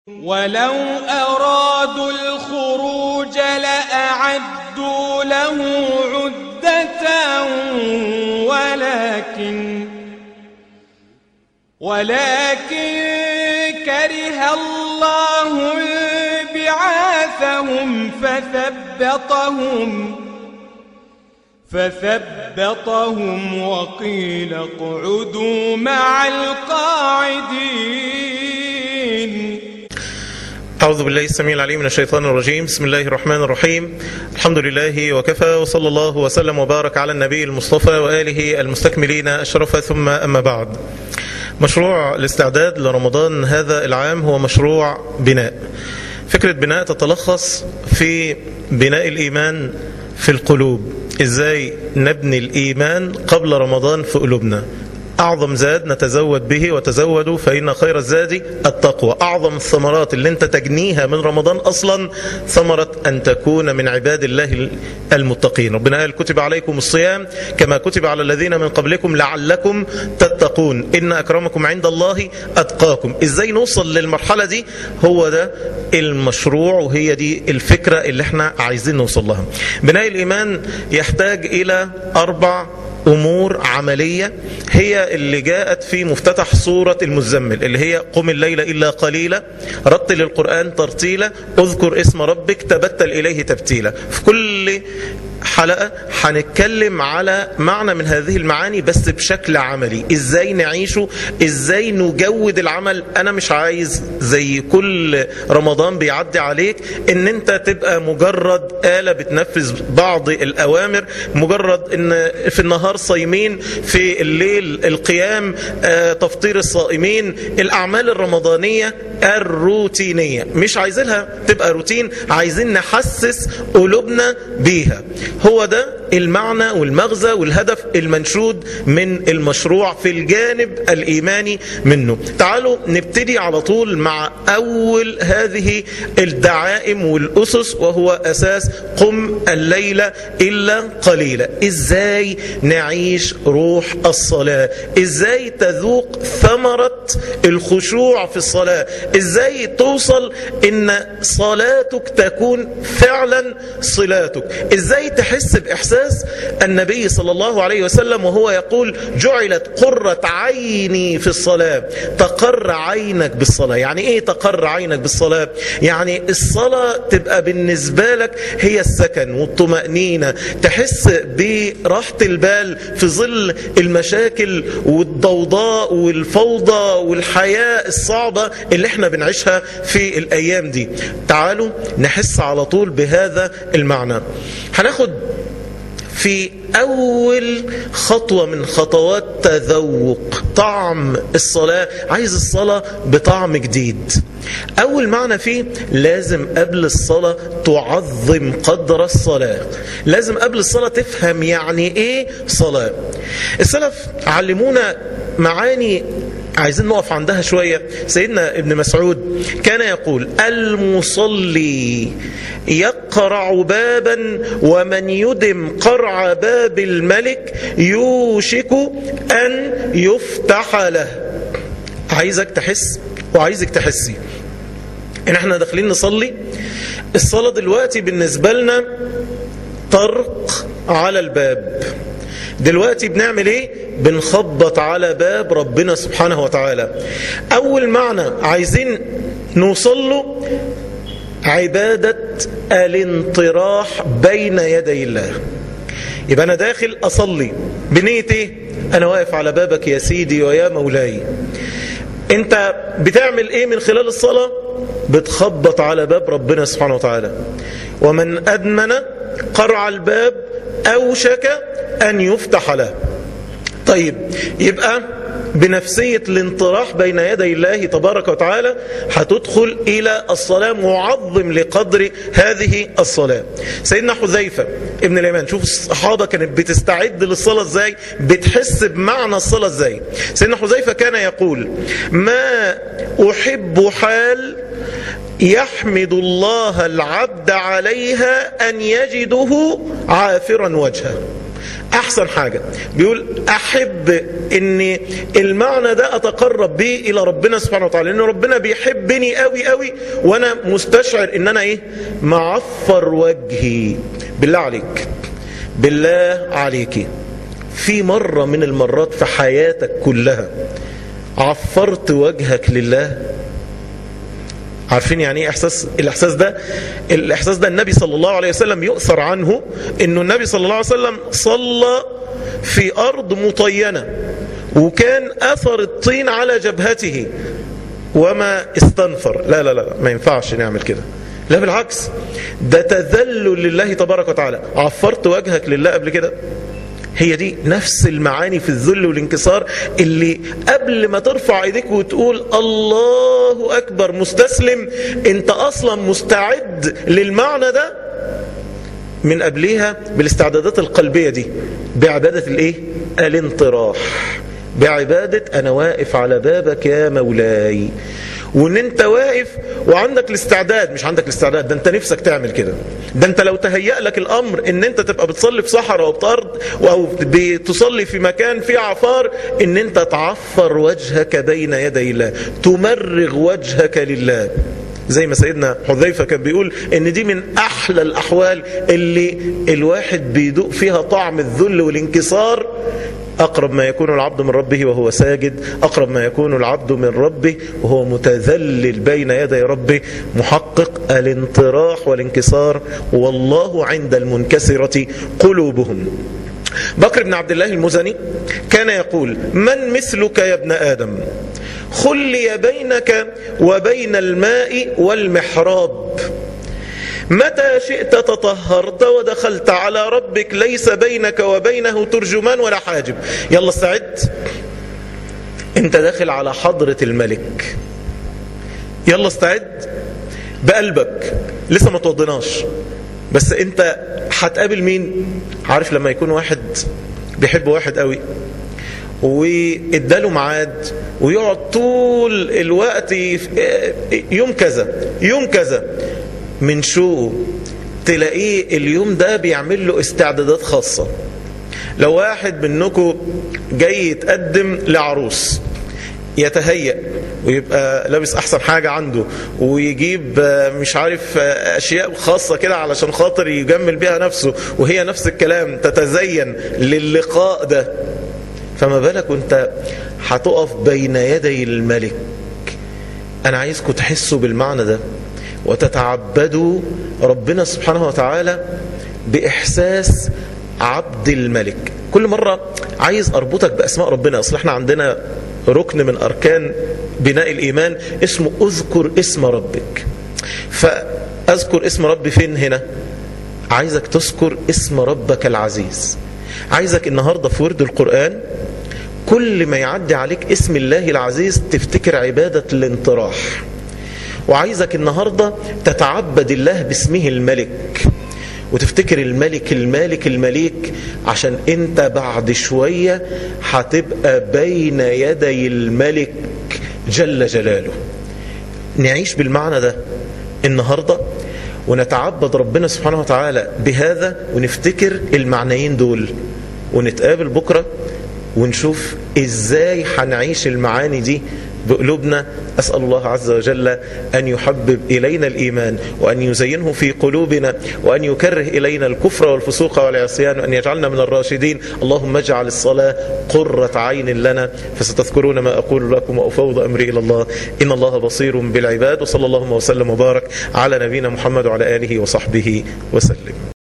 ولو أرادوا الخروج لأعدوا له عدة ولكن كره الله بعاثهم فثبطهم وقيل اقعدوا مع القاعدين. أعوذ بالله السميع العليم من الشيطان الرجيم. بسم الله الرحمن الرحيم. الحمد لله وكفى، وصلى الله وسلم وبارك على النبي المصطفى وآله المستكملين الشرف، ثم أما بعد. مشروع الاستعداد لرمضان هذا العام هو مشروع بناء. فكرة بناء تتلخص في بناء الإيمان في القلوب. إزاي نبني الإيمان قبل رمضان في قلوبنا؟ أعظم زاد نتزود به، وتزودوا فإن خير الزاد التقوى. أعظم الثمرات اللي انت تجنيها من رمضان أصلا ثمرة أن تكون من عباد الله المتقين. ربنا قال كتب عليكم الصيام كما كتب على الذين من قبلكم لعلكم تتقون إن أكرمكم عند الله أتقاكم. إزاي نوصل للمرحلة دي؟ هو ده المشروع، وهي دي الفكرة اللي احنا عايزين نوصل لها. بناء الإيمان يحتاج إلى 4 أمور عملية، هي اللي جاءت في مفتتح سورة المزمل، اللي هي قم الليل إلا قليلا، رتل القرآن ترتيلا، اذكر اسم ربك، تبتل إليه تبتيلا. في كل حلقة هنتكلم على معنى من هذه المعاني بس بشكل عملي، ازاي نعيشه، ازاي نجود العمل. انا مش عايز زي كل رمضان بيعدي عليك ان انت تبقى مجرد آلة بتنفذ بعض الأوامر، مجرد ان في النهار صايمين، في الليل القيام، تفطير الصائمين، الأعمال الرمضانية الروتينية. مش عايزينها تبقى روتين، عايزين نحسس قلوبنا بيها. هو ده المعنى والمغزى والهدف المنشود من المشروع في الجانب الإيماني منه. تعالوا نبتدي على طول مع أول هذه الدعائم والأسس، وهو أساس قم الليل إلا قليلا. إزاي نعيش روح الصلاة؟ إزاي تذوق ثمرة الخشوع في الصلاة؟ إزاي توصل إن صلاتك تكون فعلا صلاتك؟ إزاي تحس بإحساس النبي صلى الله عليه وسلم وهو يقول جعلت قرة عيني في الصلاة؟ تقر عينك بالصلاة. يعني ايه تقر عينك بالصلاة؟ يعني الصلاة تبقى بالنسبة لك هي السكن والطمأنينة، تحس براحة البال في ظل المشاكل والضوضاء والفوضى والحياة الصعبة اللي احنا بنعيشها في الأيام دي. تعالوا نحس على طول بهذا المعنى. هناخد في أول خطوة من خطوات تذوق طعم الصلاة. عايز الصلاة بطعم جديد. أول معنى فيه لازم قبل الصلاة تعظم قدر الصلاة. لازم قبل الصلاة تفهم يعني إيه صلاة. السلف علمونا معاني عايزين نقف عندها شوية. سيدنا ابن مسعود كان يقول المصلي يقرع بابا ومن يدم قرع باب الملك يوشك أن يفتح له. عايزك تحس وعايزك تحسي إن احنا داخلين نصلي. الصلاة دلوقتي بالنسبة لنا طرق على الباب. دلوقتي بنعمل ايه؟ بنخبط على باب ربنا سبحانه وتعالى. اول معنى عايزين نوصل له عبادة الانطراح بين يدي الله. يبقى انا داخل اصلي بنية ايه؟ انا واقف على بابك يا سيدي ويا مولاي. انت بتعمل ايه من خلال الصلاة؟ بتخبط على باب ربنا سبحانه وتعالى. ومن أدمن قرع الباب أوشك أن يفتح له. طيب يبقى بنفسية الانطراح بين يدي الله تبارك وتعالى هتدخل إلى الصلاة معظم لقدر هذه الصلاة. سيدنا حذيفة ابن اليمان، شوف الصحابة كانت بتستعد للصلاة ازاي، بتحس بمعنى الصلاة ازاي. سيدنا حذيفة كان يقول ما أحب حال يحمد الله العبد عليها أن يجده عافرا وجهه. احسن حاجة بيقول احب ان المعنى ده اتقرب به الى ربنا سبحانه وتعالى، لان ربنا بيحبني قوي قوي وانا مستشعر ان انا معفر وجهي. بالله عليك، بالله عليكي، في مرة من المرات في حياتك كلها عفرت وجهك لله؟ عارفين يعني ايه الاحساس ده النبي صلى الله عليه وسلم يؤثر عنه انه النبي صلى الله عليه وسلم صلى في ارض مطينة وكان اثر الطين على جبهته وما استنفر. لا لا لا، ما ينفعش نعمل كده، لا بالعكس، ده تذلل لله تبارك وتعالى. عفرت وجهك لله قبل كده؟ هي دي نفس المعاني في الذل والانكسار اللي قبل ما ترفع ايديك وتقول الله اكبر مستسلم، انت اصلا مستعد للمعنى ده من قبلها بالاستعدادات القلبية دي، بعبادة الانطراح، بعبادة انا واقف على بابك يا مولاي. وان انت واقف وعندك الاستعداد، مش عندك الاستعداد، ده انت نفسك تعمل كده، ده انت لو تهيأ لك الامر ان انت تبقى بتصلي في صحراء او بأرض او بتصلي في مكان فيه عفار، ان انت تعفر وجهك بين يدي الله، تمرغ وجهك لله. زي ما سيدنا حذيفة كان بيقول ان دي من احلى الاحوال اللي الواحد بيدوق فيها طعم الذل والانكسار. أقرب ما يكون العبد من ربه وهو ساجد، أقرب ما يكون العبد من ربه وهو متذلل بين يدي ربه، محقق الانطراح والانكسار. والله عند المنكسرة قلوبهم. بكر بن عبد الله المزني كان يقول: من مثلك يا ابن آدم؟ خلي بينك وبين الماء والمحراب، متى شئت تطهرت ودخلت على ربك ليس بينك وبينه ترجمان ولا حاجب. يلا استعد، انت داخل على حضرة الملك. يلا استعد بقلبك، لسه ما توضناش، بس انت هتقابل مين؟ عارف لما يكون واحد بيحب واحد قوي واداله ميعاد ويقعد طول الوقت يوم كذا من شو تلاقيه اليوم ده بيعمل له استعدادات خاصة. لو واحد منكم جاي يتقدم لعروس، يتهيأ ويبقى لابس احسن حاجة عنده ويجيب مش عارف اشياء خاصة كده علشان خاطر يجمل بيها نفسه، وهي نفس الكلام تتزين للقاء ده. فما بالك وانت هتقف بين يدي الملك. انا عايزكم تحسوا بالمعنى ده وتتعبدوا ربنا سبحانه وتعالى بإحساس عبد الملك. كل مرة عايز أربطك بأسماء ربنا. أصل احنا عندنا ركن من أركان بناء الإيمان اسمه أذكر اسم ربك. فأذكر اسم ربي فين هنا؟ عايزك تذكر اسم ربك العزيز. عايزك النهاردة في ورد القرآن كل ما يعدي عليك اسم الله العزيز تفتكر عبادة الانطراح. وعايزك النهاردة تتعبد الله باسمه الملك، وتفتكر الملك المالك المليك، عشان انت بعد شوية هتبقى بين يدي الملك جل جلاله. نعيش بالمعنى ده النهاردة ونتعبد ربنا سبحانه وتعالى بهذا، ونفتكر المعنيين دول، ونتقابل بكرة ونشوف ازاي هنعيش المعاني دي بقلوبنا. أسأل الله عز وجل أن يحبب إلينا الإيمان وأن يزينه في قلوبنا وأن يكره إلينا الكفر والفسوق والعصيان وأن يجعلنا من الراشدين. اللهم اجعل الصلاة قرة عين لنا. فستذكرون ما أقول لكم وأفوض أمري إلى الله، إن الله بصير بالعباد. وصلى الله وسلم وبارك على نبينا محمد وعلى آله وصحبه وسلم.